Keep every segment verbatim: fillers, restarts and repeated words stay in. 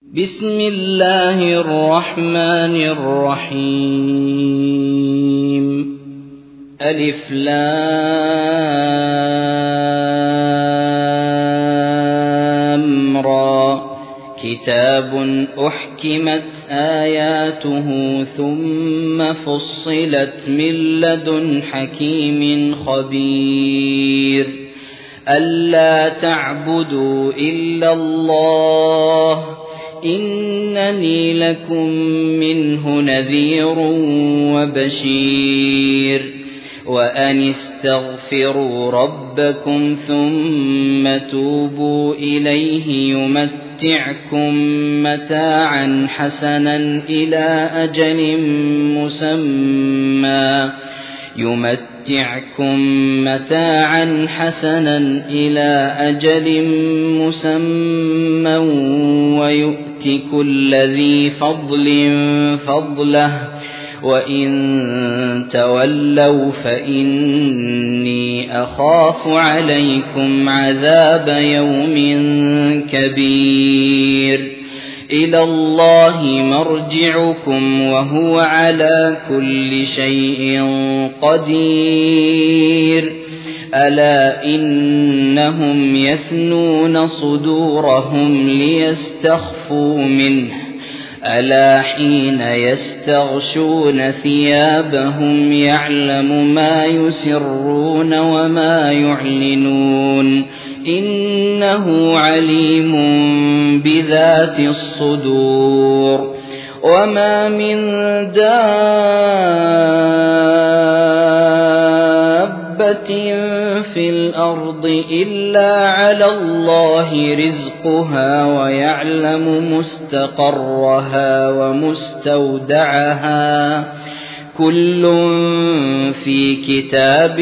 بسم الله الرحمن الرحيم. ألف لام را. كتاب أحكمت آياته ثم فصلت من لدن حكيم خبير. ألا تعبدوا إلا الله إنني لكم منه نذير وبشير. وأن استغفروا ربكم ثم توبوا إليه يمتعكم متاعا حسنا إلى أجل مسمى يمتعكم متاعا حسنا إلى أجل مسمى ويؤت كل ذي فضل فضله وإن تولوا فإني أخاف عليكم عذاب يوم كبير. إلى الله مرجعكم وهو على كل شيء قدير. ألا إنهم يثنون صدورهم ليستخفوا منه ألا حين يستغشون ثيابهم يعلم ما يسرون وما يعلنون إنه عليم بذات الصدور. وما من دابة في الأرض إلا على الله رزقها ويعلم مستقرها ومستودعها كل في كتاب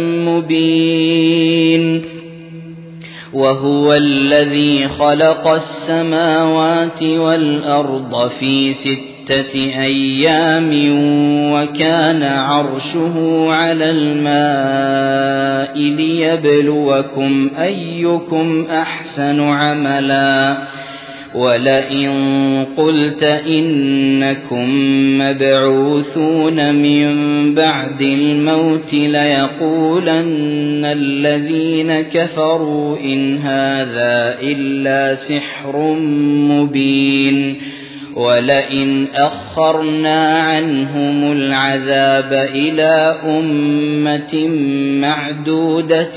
مبين. وهو الذي خلق السماوات والأرض في ستة أيام وكان عرشه على الماء ليبلوكم أيكم أحسن عملا. ولئن قلت إنكم مبعوثون من بعد الموت ليقولن الذين كفروا إن هذا إلا سحر مبين. ولئن أخرنا عنهم العذاب إلى أمة معدودة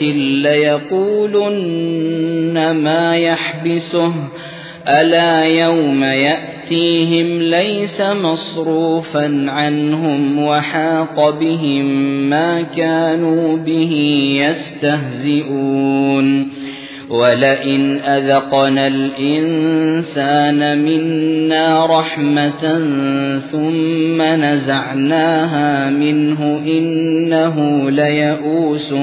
ليقولن ما يحبسه ألا يوم يأتيهم ليس مصروفا عنهم وحاق بهم ما كانوا به يستهزئون. ولئن أذقنا الإنسان منا رحمة ثم نزعناها منه إنه ليئوس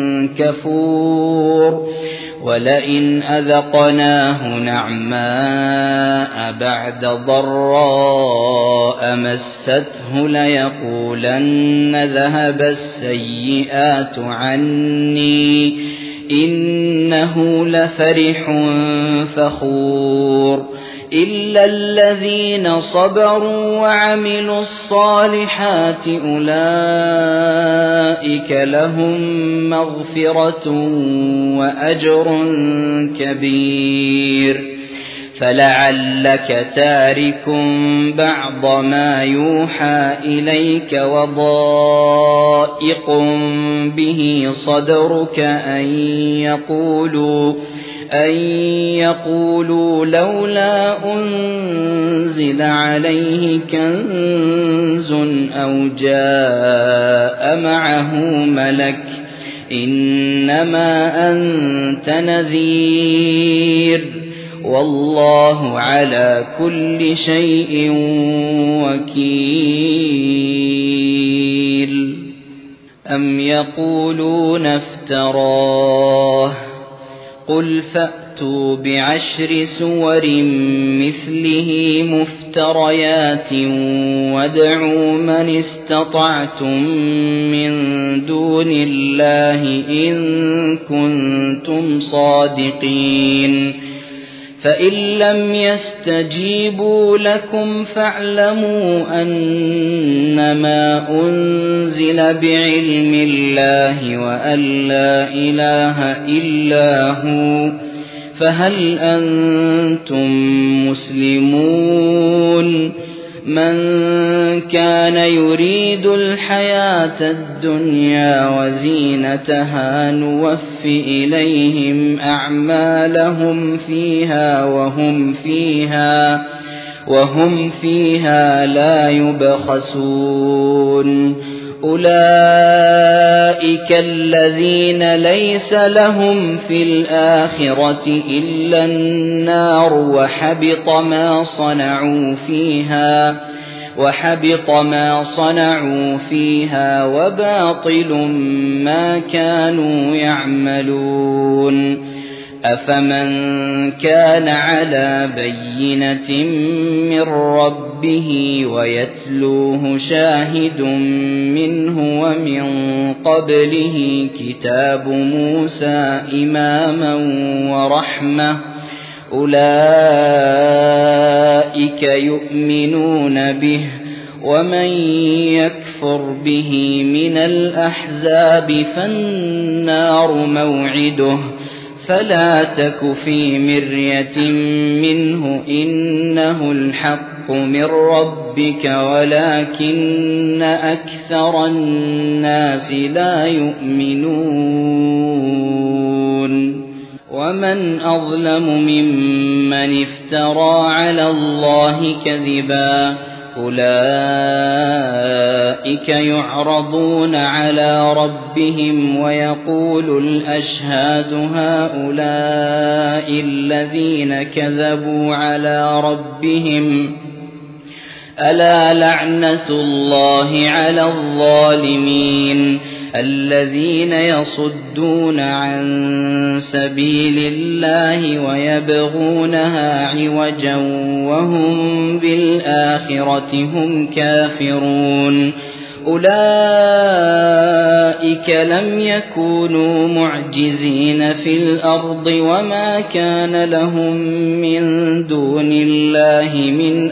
كفور. ولئن أذقناه نعماء بعد ضراء مسته ليقولن ذهب السيئات عني إنه لفرح فخور. إلا الذين صبروا وعملوا الصالحات أولئك لهم مغفرة وأجر كبير. فلعلك تارك بعض ما يوحى إليك وضائق به صدرك أن يقولوا أن يقولوا لولا أنزل عليه كنز أو جاء معه ملك إنما أنت نذير والله على كل شيء وكيل. أم يقولون افتراه قل فأتوا بعشر سور مثله مفتريات وادعوا من استطعتم من دون الله إن كنتم صادقين. فإن لم يستجيبوا لكم فاعلموا أنما أنزل بعلم الله وأن لا إله إلا هو فهل أنتم مسلمون من كان يريد الحياة الدنيا وزينتها نوف إليهم أعمالهم فيها وهم فيها وهم فيها لا يبخسون أولئك الذين ليس لهم في الآخرة إلا النار وحبط ما صنعوا فيها وحبط ما صنعوا فيها وباطل ما كانوا يعملون أفمن كان على بينة من ربه ويتلوه شاهد منه ومن قبله كتاب موسى إماما ورحمة أولئك يؤمنون به ومن يكفر به من الأحزاب فالنار موعده فلا تك في مرية منه إنه الحق من ربك ولكن أكثر الناس لا يؤمنون ومن أظلم ممن افترى على الله كذبا أولئك يعرضون على ربهم ويقول الأشهاد هؤلاء الذين كذبوا على ربهم ألا لعنة الله على الظالمين الذين يصدون عن سبيل الله ويبغونها عوجا وهم بالآخرة هم كافرون أولئك لم يكونوا معجزين في الأرض وما كان لهم من دون الله من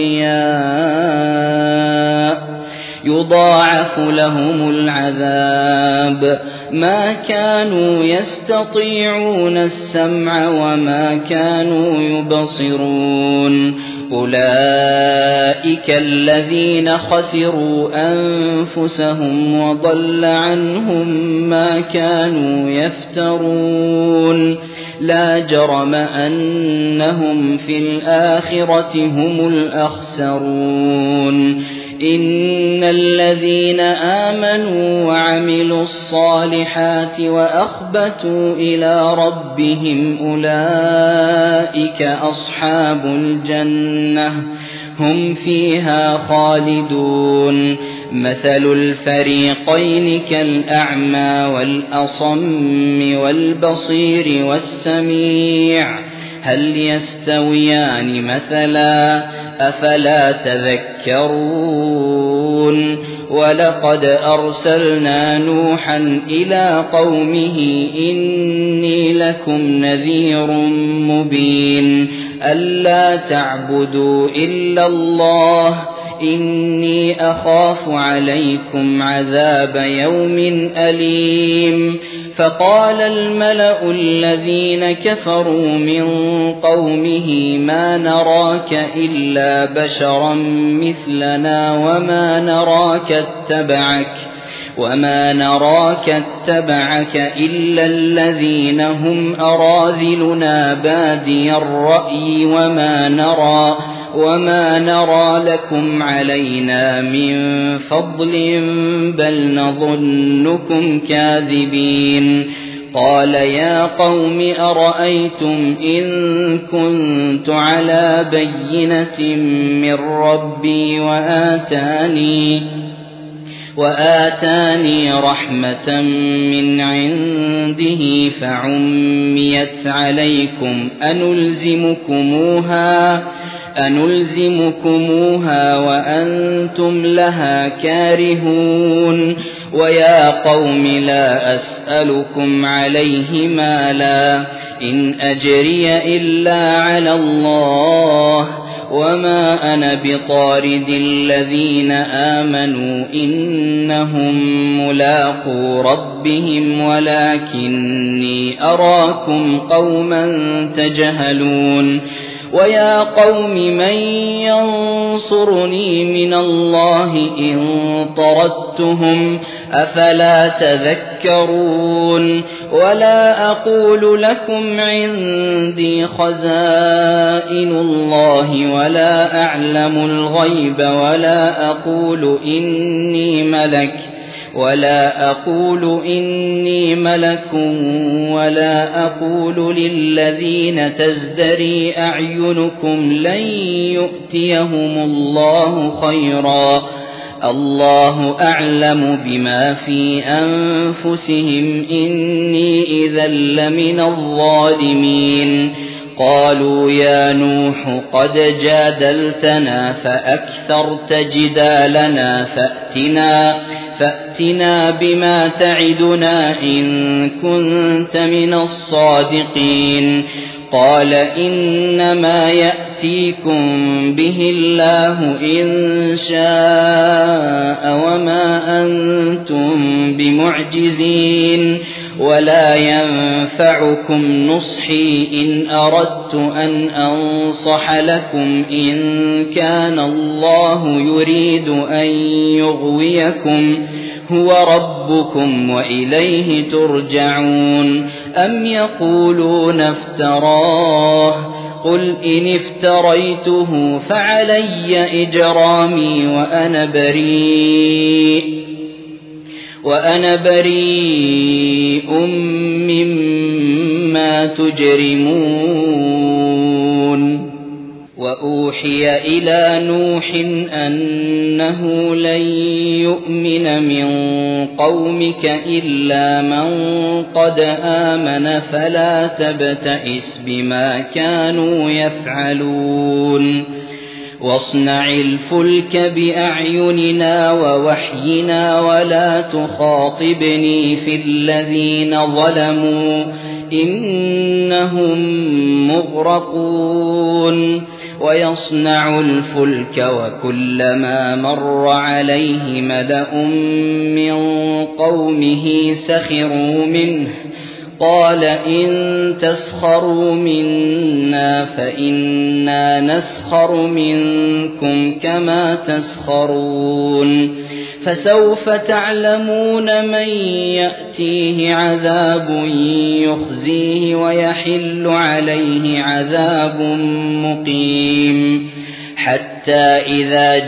أولياء يضاعف لهم العذاب ما كانوا يستطيعون السمع وما كانوا يبصرون أولئك الذين خسروا أنفسهم وضل عنهم ما كانوا يفترون لا جرم أنهم في الآخرة هم الأخسرون إن الذين آمنوا وعملوا الصالحات وأخبتوا إلى ربهم أولئك أصحاب الجنة هم فيها خالدون مثل الفريقين كالأعمى والأصم والبصير والسميع هل يستويان مثلا أفلا تذكرون ولقد أرسلنا نوحا إلى قومه إني لكم نذير مبين ألا تعبدوا إلا الله إني أخاف عليكم عذاب يوم أليم فقال الملأ الذين كفروا من قومه ما نراك إلا بشرا مثلنا وما نراك اتبعك وما نراك اتبعك إلا الذين هم أراذلنا بادي الرأي وما نرى وما نرى لكم علينا من فضل بل نظنكم كاذبين قال يا قوم أرأيتم إن كنت على بينة من ربي وآتاني وآتاني رحمة من عنده فعميت عليكم أنلزمكموها أنلزمكموها وأنتم لها كارهون ويا قوم لا أسألكم عليه مالا إن أجري إلا على الله وما أنا بطارد الذين آمنوا إنهم ملاقو ربهم ولكني أراكم قوما تجهلون ويا قوم من ينصرني من الله إن طردتهم أفلا تذكرون ولا أقول لكم عندي خزائن الله ولا أعلم الغيب ولا أقول إني ملك ولا أقول إني ملك ولا أقول للذين تزدري أعينكم لن يؤتيهم الله خيرا الله أعلم بما في أنفسهم إني إذا لمن الظالمين قالوا يا نوح قد جادلتنا فأكثرت جدالنا فأتنا فأتنا بما تعدنا إن كنت من الصادقين قال إنما يأتيكم به الله إن شاء وما أنتم بمعجزين ولا ينفعكم نصحي إن أردت أن أنصح لكم إن كان الله يريد أن يغويكم هو ربكم وإليه ترجعون أم يقولون افتراه قل إن افتريته فعلي إجرامي وأنا بريء وأنا بريء مما تجرمون وأوحي إلى نوح أنه لن يؤمن من قومك إلا من قد آمن فلا تبتئس بما كانوا يفعلون واصنع الفلك بأعيننا ووحينا ولا تخاطبني في الذين ظلموا إنهم مغرقون ويصنع الفلك وكلما مر عليه ملأ من قومه سخروا منه قال إن تسخروا منا فإنا نسخر منكم كما تسخرون فسوف تعلمون من يأتيه عذاب يخزيه ويحل عليه عذاب مقيم حتى إذا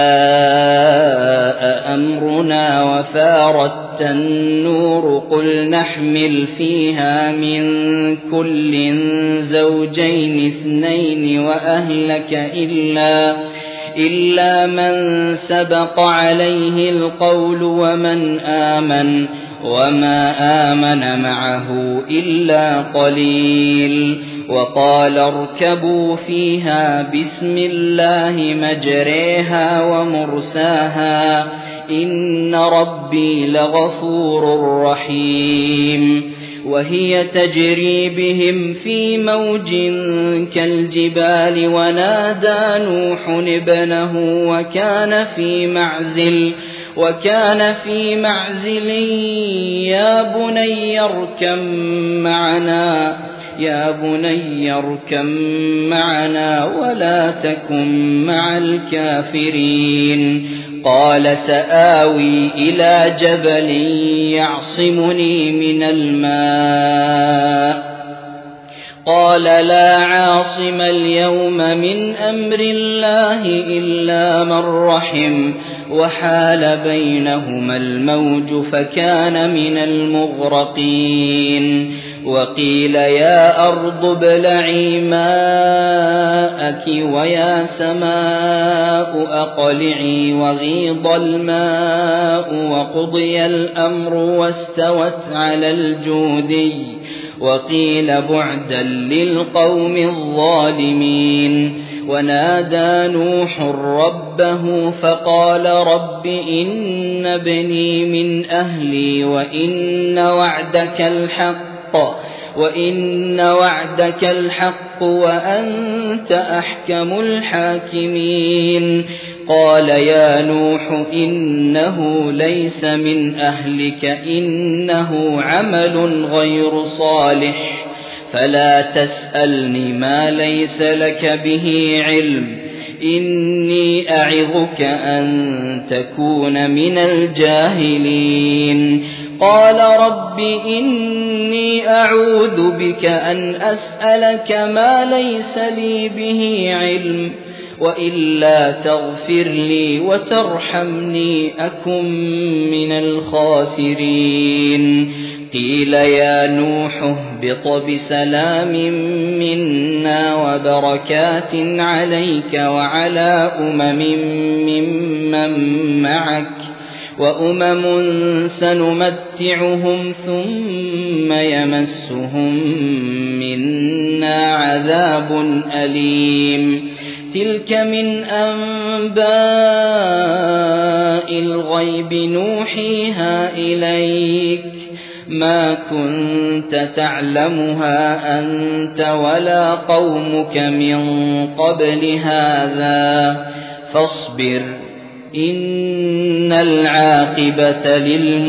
جاء أمرنا وفارت النور قل نحمل فيها من كل زوجين اثنين وأهلك إلا إلا من سبق عليه القول ومن آمن وما آمن معه إلا قليل وقال اركبوا فيها بسم الله مجريها ومرساها إن ربي لغفور رحيم وهي تجري بهم في موج كالجبال ونادى نوح ابنه وكان في معزل وكان في معزل يا بني اركب معنا يا بني اركب معنا ولا تكن مع الكافرين قال سآوي إلى جبل يعصمني من الماء قال لا عاصم اليوم من أمر الله إلا من رحم وحال بينهما الموج فكان من المغرقين وقيل يا أرض ابلعي ماءك ويا سماء أقلعي وغيض الماء وقضي الأمر واستوت على الجودي وقيل بعدا للقوم الظالمين ونادى نوح ربه فقال رب إن ابني من أهلي وإن وعدك الحق وإن وعدك الحق وأنت أحكم الحاكمين قال يا نوح إنه ليس من أهلك إنه عمل غير صالح فلا تسألني ما ليس لك به علم إني أعظك أن تكون من الجاهلين قال رب إني أعوذ بك أن أسألك ما ليس لي به علم وإلا تغفر لي وترحمني أكن من الخاسرين قيل يا نوح اهبط بسلام منا وبركات عليك وعلى أمم ممن معك وأمم سنمتعهم ثم يمسهم منا عذاب أليم تلك من أنباء الغيب نوحيها إليك ما كنت تعلمها أنت ولا قومك من قبل هذا فاصبر إن العاقبة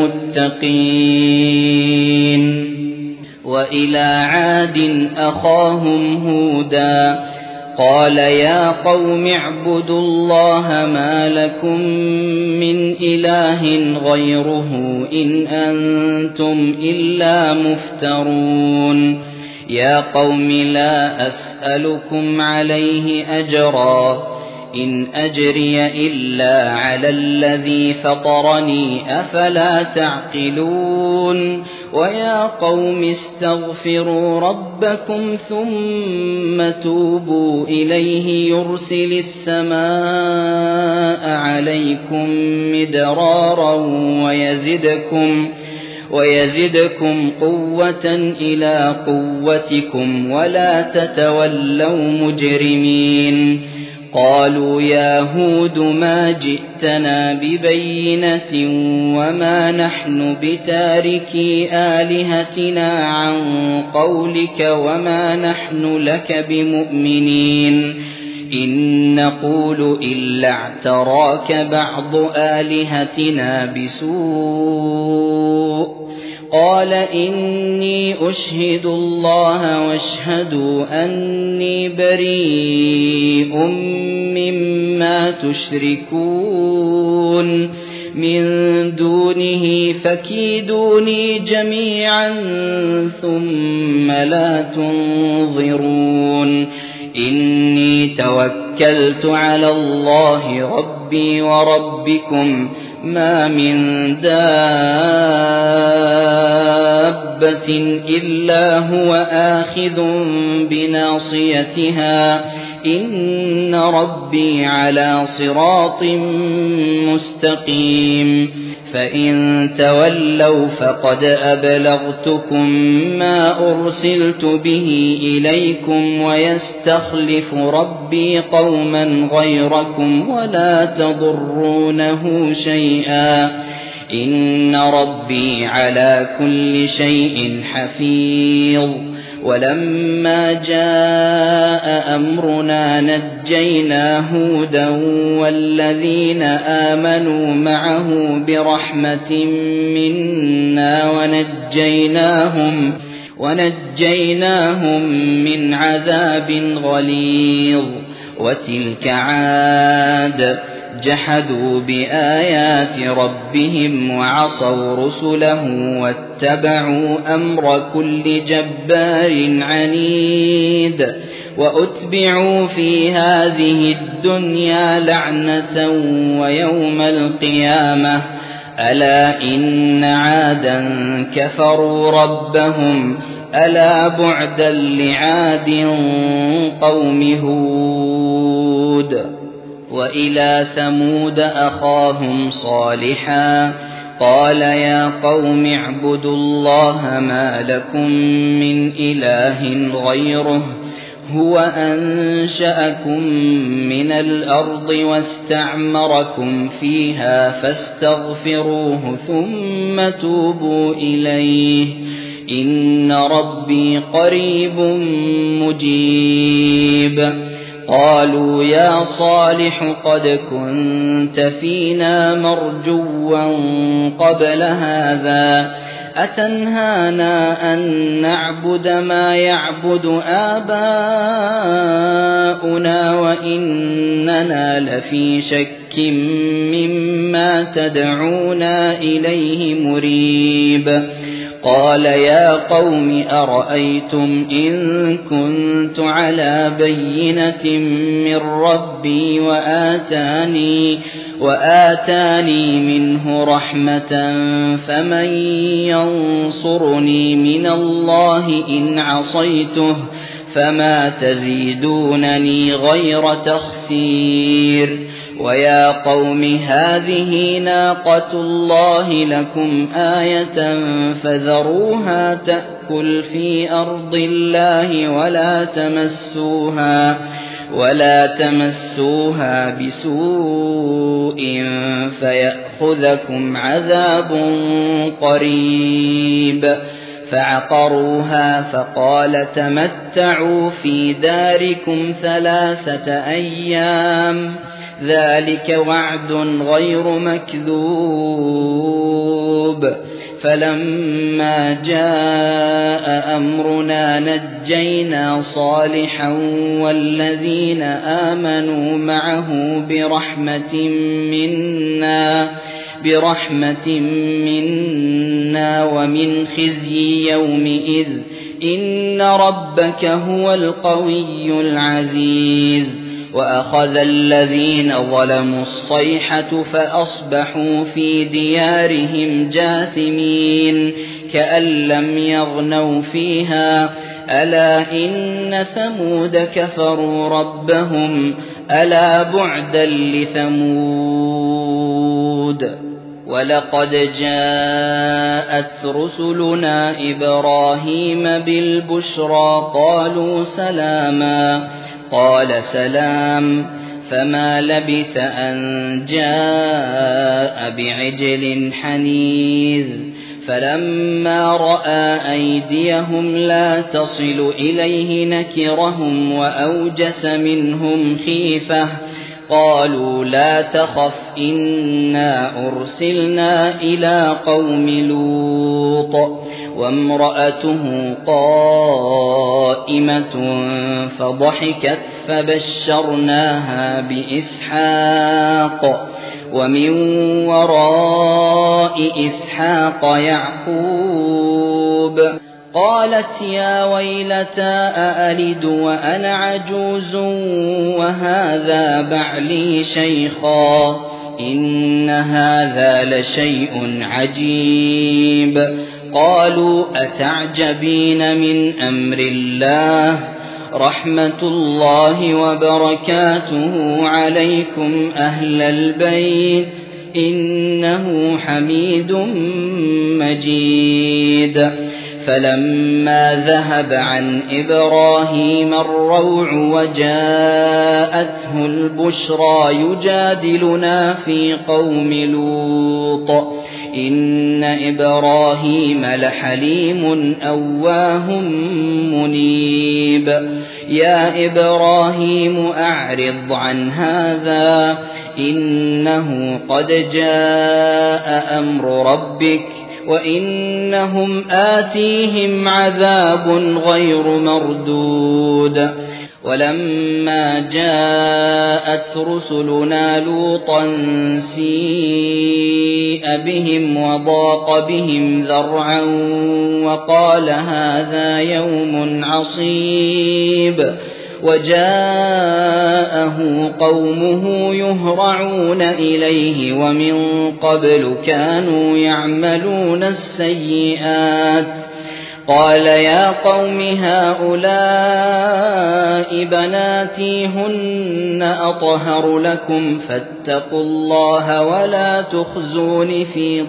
للمتقين وإلى عاد أخاهم هودا قال يا قوم اعبدوا الله ما لكم من إله غيره إن أنتم إلا مفترون يا قوم لا أسألكم عليه أجرا إن أجري إلا على الذي فطرني أفلا تعقلون ويا قوم استغفروا ربكم ثم توبوا إليه يرسل السماء عليكم مدرارا ويزدكم ويزدكم قوة إلى قوتكم ولا تتولوا مجرمين قالوا يا هود ما جئتنا ببينة وما نحن بتاركي آلهتنا عن قولك وما نحن لك بمؤمنين إن نقول إلا اعتراك بعض آلهتنا بسوء قال إني أشهد الله واشهدوا أني بريء مما تشركون من دونه فكيدوني جميعا ثم لا تنظرون إني توكلت على الله ربي وربكم ما من دابة إلا هو آخذ بناصيتها إن ربي على صراط مستقيم فإن تولوا فقد أبلغتكم ما أرسلت به إليكم ويستخلف ربي قوما غيركم ولا تضرونه شيئا إن ربي على كل شيء حفيظ ولما جاء أمرنا نجينا هودا والذين آمنوا معه برحمة منا ونجيناهم ونجيناهم من عذاب غليظ وتلك عاد جحدوا بآيات ربهم وعصوا رسله واتبعوا أمر كل جبار عنيد وأتبعوا في هذه الدنيا لعنة ويوم القيامة ألا إن عادا كفروا ربهم ألا بعدا لعاد قوم هود وإلى ثمود أخاهم صالحا قال يا قوم اعبدوا الله ما لكم من إله غيره هو أنشأكم من الأرض واستعمركم فيها فاستغفروه ثم توبوا إليه إن ربي قريب مجيب. قالوا يا صالح قد كنت فينا مرجوا قبل هذا أتنهانا أن نعبد ما يعبد آباؤنا وإننا لفي شك مما تدعونا إليه مريب. قال يا قوم أرأيتم إن كنت على بينة من ربي وآتاني, وآتاني منه رحمة فمن ينصرني من الله إن عصيته فما تزيدونني غير تخسير. ويا قوم هذه ناقة الله لكم آية فذروها تأكل في أرض الله ولا تمسوها ولا تمسوها بسوء فيأخذكم عذاب قريب. فعقروها فقال تمتعوا في داركم ثلاثة أيام ذلك وعد غير مكذوب. فلما جاء أمرنا نجينا صالحا والذين آمنوا معه برحمة منا برحمة منا ومن خزي يومئذ إن ربك هو القوي العزيز. وأخذ الذين ظلموا الصيحة فأصبحوا في ديارهم جاثمين كأن لم يغنوا فيها ألا إن ثمود كفروا ربهم ألا بعدا لثمود. ولقد جاءت رسلنا إبراهيم بالبشرى قالوا سلاما قال سلام فما لبث أن جاء بعجل حنيذ. فلما رأى أيديهم لا تصل إليه نكرهم وأوجس منهم خيفة قالوا لا تخف إنا أرسلنا إلى قوم لوط وامرأته قائمة فضحكت فبشرناها بإسحاق ومن وراء إسحاق يعقوب. قالت يا ويلتى أألد وأنا عجوز وهذا بعلي شيخا إن هذا لشيء عجيب. قالوا أتعجبين من أمر الله رحمة الله وبركاته عليكم أهل البيت إنه حميد مجيد. فلما ذهب عن إبراهيم الروع وجاءته البشرى يجادلنا في قوم لوط إن إبراهيم لحليم أواه منيب. يا إبراهيم أعرض عن هذا إنه قد جاء أمر ربك وإنهم آتيهم عذاب غير مردود. ولما جاءت رسلنا لوطا سيء بهم وضاق بهم ذرعا وقال هذا يوم عصيب. وجاءه قومه يهرعون إليه ومن قبل كانوا يعملون السيئات. قال يا قوم هؤلاء بناتي هن أطهر لكم فاتقوا الله ولا تخزون في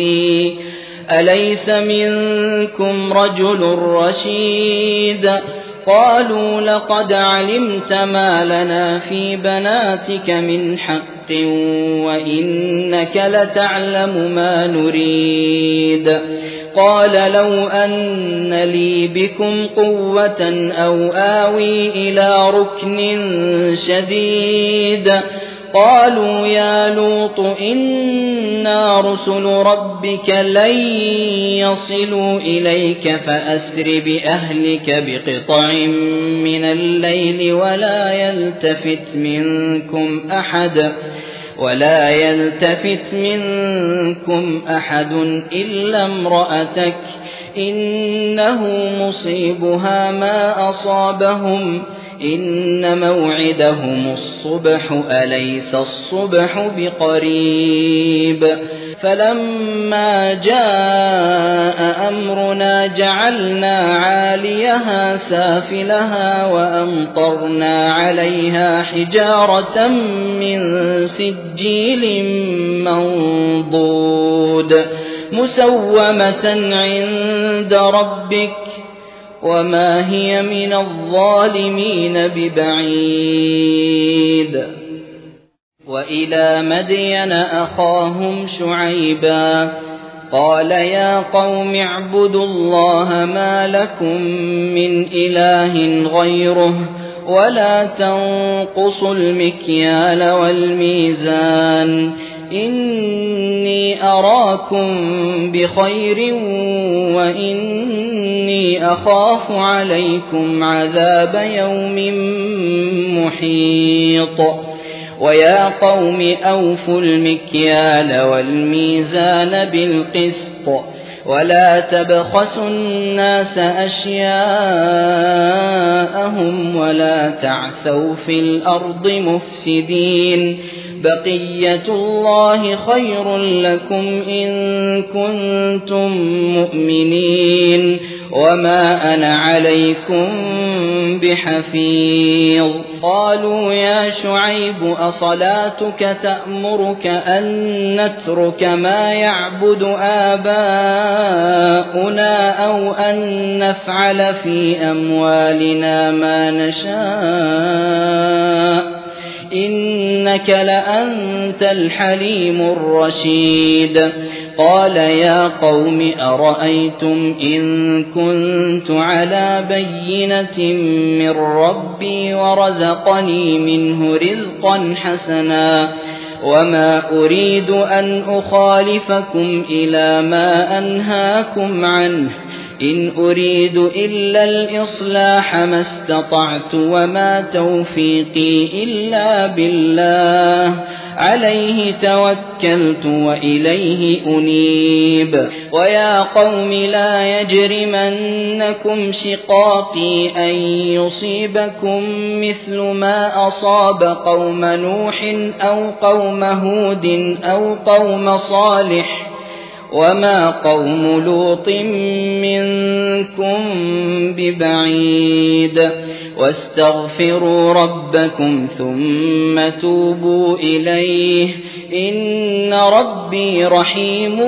ضيفي أليس منكم رجل رشيد. قالوا لقد علمت ما لنا في بناتك من حق وإنك لتعلم ما نريد قال لو أن لي بكم قوة أو آوي إلى ركن شديد قالوا يا لوط إنا رسل ربك لن يصلوا إليك فأسر بأهلك بقطع من الليل ولا يلتفت منكم أحد ولا يلتفت منكم أحد إلا امرأتك إنه مصيبها ما أصابهم إن موعدهم الصبح أليس الصبح بقريب فلما جاء أمرنا جعلنا عاليها سافلها وأمطرنا عليها حجارة من سجيل منضود مسومة عند ربك وما هي من الظالمين ببعيد وإلى مدين أخاهم شعيبا قال يا قوم اعبدوا الله ما لكم من إله غيره ولا تنقصوا المكيال والميزان إني أراكم بخير وإني أخاف عليكم عذاب يوم محيط ويا قوم أوفوا المكيال والميزان بالقسط ولا تبخسوا الناس أشياءهم ولا تعثوا في الأرض مفسدين بقية الله خير لكم إن كنتم مؤمنين وما أنا عليكم بحفيظ قالوا يا شعيب أصلاتك تأمرك أن نترك ما يعبد آباؤنا أو أن نفعل في أموالنا ما نشاء إنك لأنت الحليم الرشيد قال يا قوم أرأيتم إن كنت على بينة من ربي ورزقني منه رزقا حسنا وما أريد أن أخالفكم إلى ما أنهاكم عنه إن أريد إلا الإصلاح ما استطعت وما توفيقي إلا بالله عليه توكلت وإليه أنيب ويا قوم لا يجرمنكم شقاقي أن يصيبكم مثل ما أصاب قوم نوح أو قوم هود أو قوم صالح وما قوم لوط منكم ببعيد واستغفروا ربكم ثم توبوا إليه إن ربي رحيم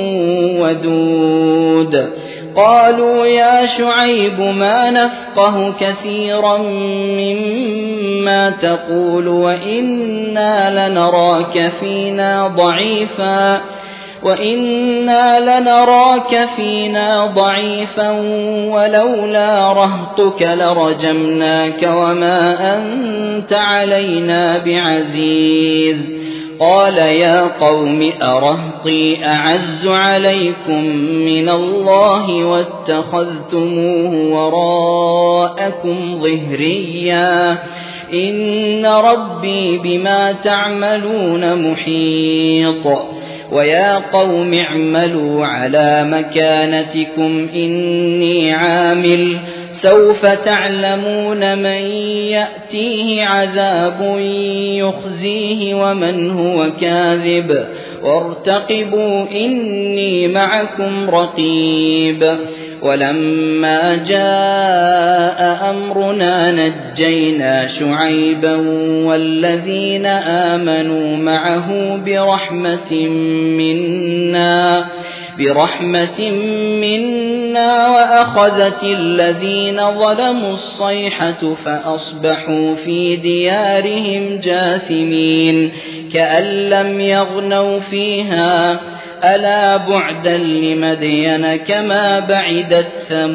ودود قالوا يا شعيب ما نفقه كثيرا مما تقول وإنا لنراك فينا ضعيفا وإنا لنراك فينا ضعيفا ولولا رهطك لرجمناك وما أنت علينا بعزيز قال يا قوم أرهطي أعز عليكم من الله واتخذتموه وراءكم ظهريا إن ربي بما تعملون محيط ويا قوم اعملوا على مكانتكم إني عامل سوف تعلمون من يأتيه عذاب يخزيه ومن هو كاذب وارتقبوا إني معكم رقيب ولما جاء أمرنا نجينا شعيبا والذين آمنوا معه برحمة منا برحمة منا وأخذت الذين ظلموا الصيحة فأصبحوا في ديارهم جاثمين كأن لم يغنوا فيها ألا بعدا لمدين كما بعدت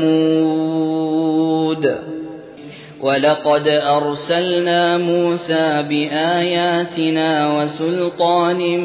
ثمود ولقد أرسلنا موسى بآياتنا وسلطان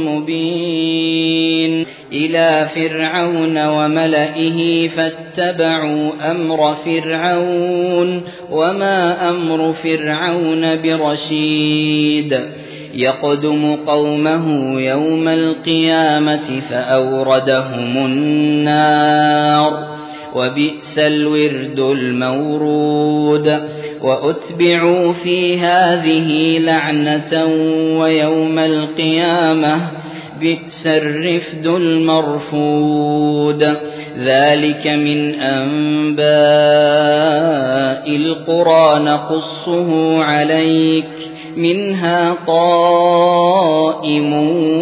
مبين إلى فرعون وملئه فاتبعوا أمر فرعون وما أمر فرعون برشيد يقدم قومه يوم القيامة فأوردهم النار وبئس الورد المورود وأتبعوا في هذه لعنة ويوم القيامة بئس الرفد المرفود ذلك من أنباء القرى نقصه عليك منها قائم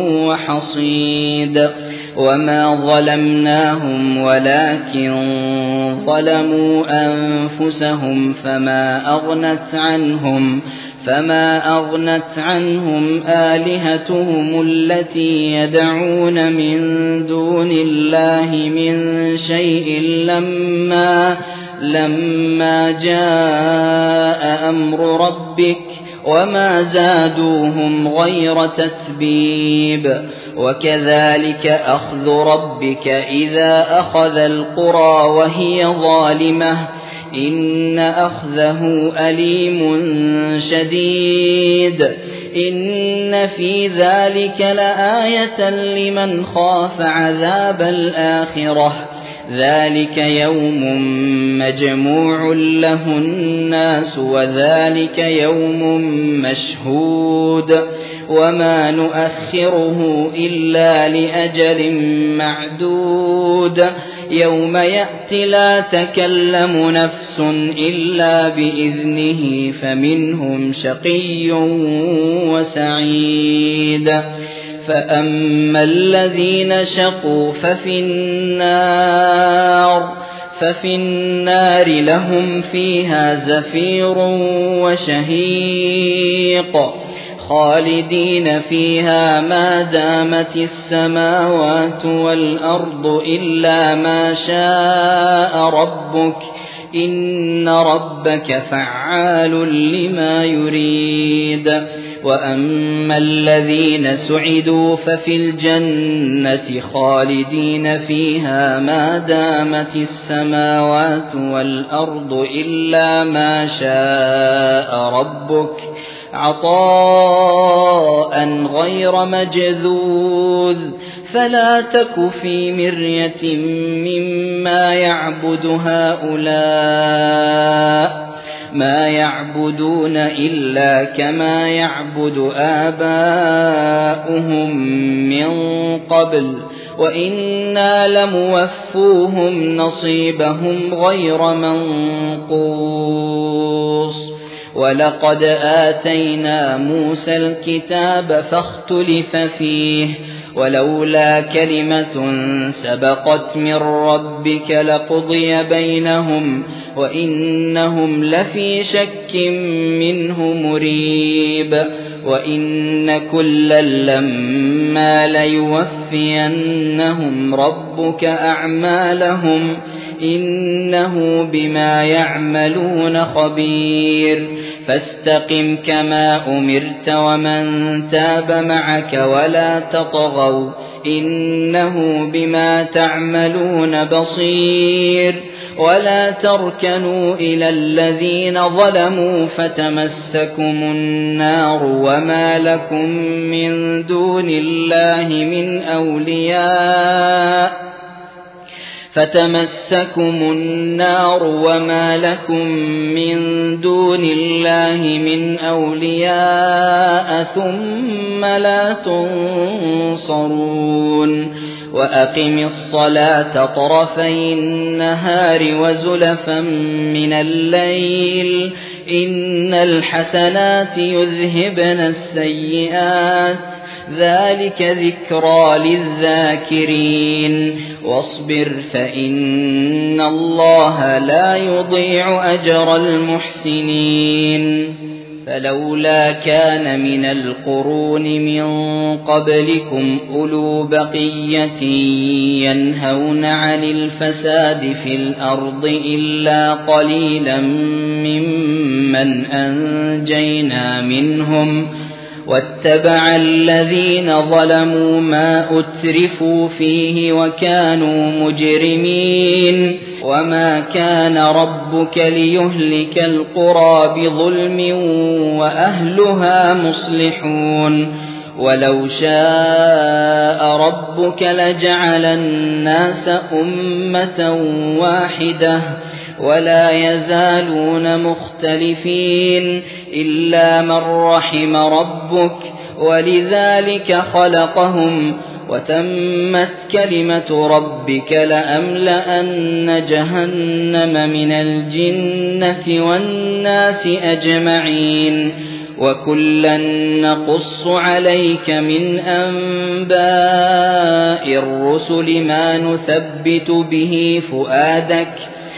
وحصيد وما ظلمناهم ولكن ظلموا أنفسهم فما أغنت عنهم فما أغنت عنهم آلهتهم التي يدعون من دون الله من شيء لما لما جاء أمر ربك وما زادوهم غير تتبيب وكذلك أخذ ربك إذا أخذ القرى وهي ظالمة إن أخذه أليم شديد إن في ذلك لآية لمن خاف عذاب الآخرة ذلك يوم مجموع له الناس وذلك يوم مشهود وما نؤخره إلا لأجل معدود يوم يأتي لا تكلم نفس إلا بإذنه فمنهم شقي وسعيد فأما الذين شقوا ففي النار ففي النار لهم فيها زفير وشهيق خالدين فيها ما دامت السماوات والأرض إلا ما شاء ربك إن ربك فعال لما يريد وأما الذين سعدوا ففي الجنة خالدين فيها ما دامت السماوات والأرض إلا ما شاء ربك عطاء غير مجذوذ فلا تك في مرية مما يعبد هؤلاء ما يعبدون إلا كما يعبد آباؤهم من قبل وإنا لموفوهم نصيبهم غير منقوص ولقد آتينا موسى الكتاب فاختلف فيه ولولا كلمة سبقت من ربك لقضي بينهم وإنهم لفي شك منه مريب وإن كلا لما ليوفينهم ربك أعمالهم إنه بما يعملون خبير فاستقم كما أمرت ومن تاب معك ولا تطغوا إنه بما تعملون بصير ولا تركنوا إلى الذين ظلموا فتمسكم النار وما لكم من دون الله من أولياء فتمسكم النار وما لكم من دون الله من أولياء ثم لا تنصرون وأقم الصلاة طرفي النهار وزلفا من الليل إن الحسنات يذهبن السيئات ذلك ذكرى للذاكرين واصبر فإن الله لا يضيع أجر المحسنين فلولا كان من القرون من قبلكم أولو بقية ينهون عن الفساد في الأرض إلا قليلا ممن أنجينا منهم واتبع الذين ظلموا ما أترفوا فيه وكانوا مجرمين وما كان ربك ليهلك القرى بظلم وأهلها مصلحون ولو شاء ربك لجعل الناس أمة واحدة ولا يزالون مختلفين إلا من رحم ربك ولذلك خلقهم وتمت كلمة ربك لأملأن جهنم من الجنة والناس أجمعين وكلا نقص عليك من أنباء الرسل ما نثبت به فؤادك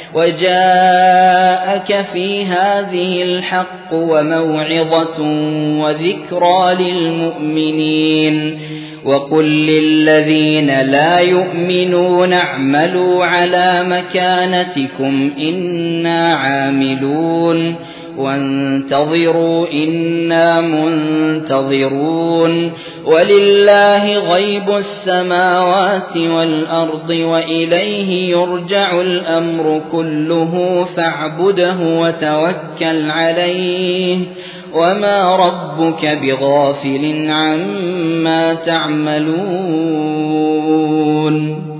وجاءك في هذه الحق وموعظة وذكرى للمؤمنين وقل للذين لا يؤمنون اعملوا على مكانتكم إنا عاملون وانتظروا إنا منتظرون ولله غيب السماوات والأرض وإليه يرجع الأمر كله فاعبده وتوكل عليه وما ربك بغافل عما تعملون